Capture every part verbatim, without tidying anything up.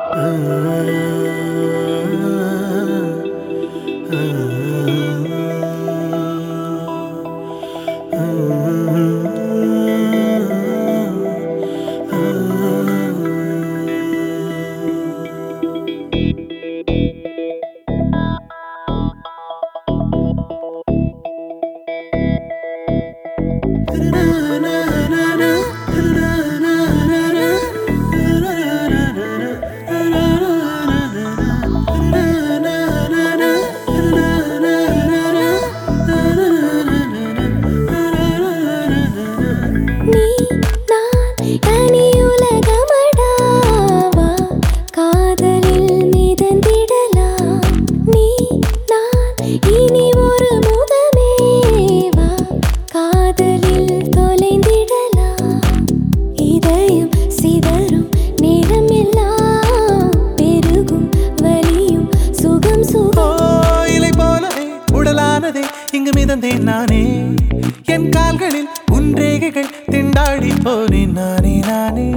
இங்கு மிதந்தேன் நானே என் கால்களில் உன் ரேகைகள் திண்டாடி போனேன் நானே நானே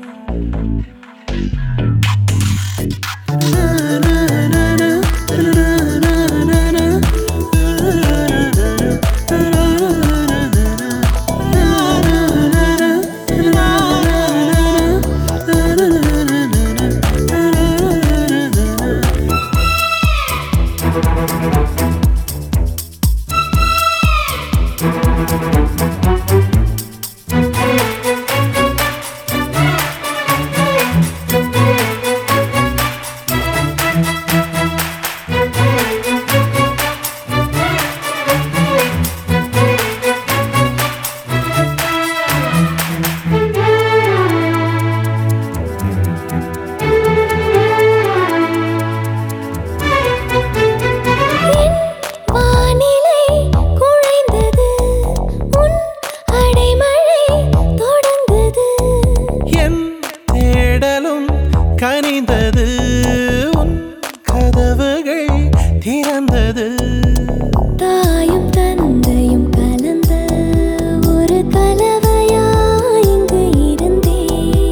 கனிந்தது உன் கதவுகள் திறந்தது தாயும் தந்தையும் கலந்த ஒரு கலவையா இங்கு இருந்தே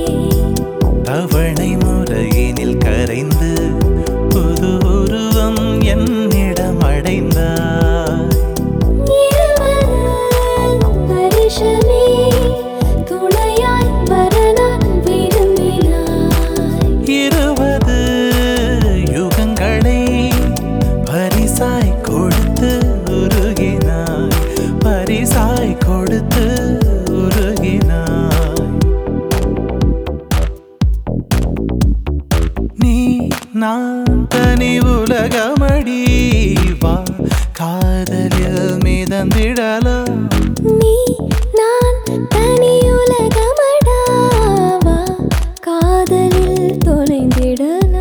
தவணை முறையினில் கரைந்து புது உருவம் என்னிடம் அடைந்தார் வருஷமே துணையாய் வர நான் இருபது யுகங்களை பரிசாய் கொடுத்து உருகினாய் பரிசாய் கொடுத்து உருகினாய் நீ நான் தனி உலகமடி வா காதலில் மிதந்திடலாம் நீ நான் தனி உலகமடாவா காதலில் தொலைந்திடலாம்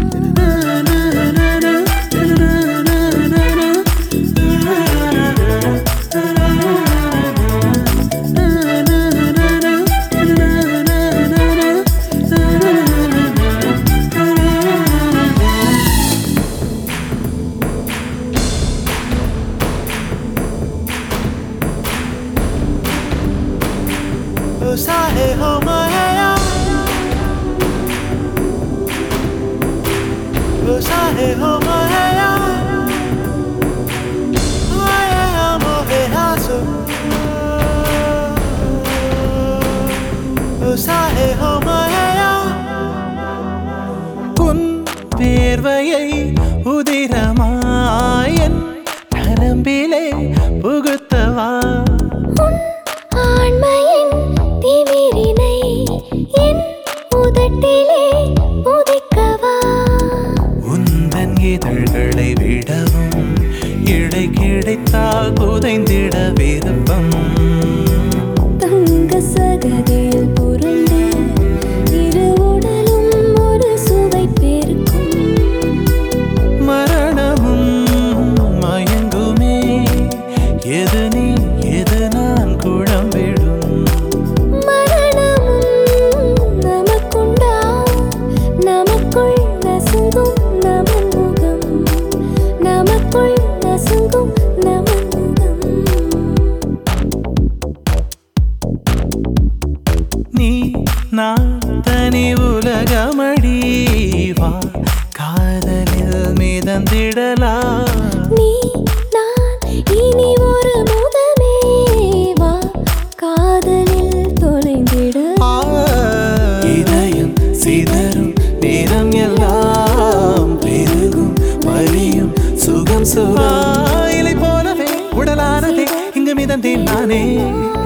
साहे हो माया ओ साहे हो माया माया मोहे हासो ओ साहे हो माया உன் பேர்வையை உதிரமாயன் நரம்பிலே புகுத்தவா ஆண்மையின் திமிரினை என் உதட்டிலே உதிக்கவா உந்தன் இதழ்களை விடவும் இடை கிடைத்தால் புதைந்திட விருப்பம் தங்க சகதியில் புரண்டு இரு உடலும் ஒரு சுவை பெருக்கும் மரணமும் மயங்குமே எது தனி உலகமடி வா காதலில் மிதந்திடலாம் நீ நான் இனி ஒரு முதமே வா காதலில் தொலைந்திட இதயம் சிதறும் நேரம் எல்லாம் பெருகும் வலியும் சுகம் சுகம் இலை போலவே உடலானதே இங்கு மிதந்தேன் நானே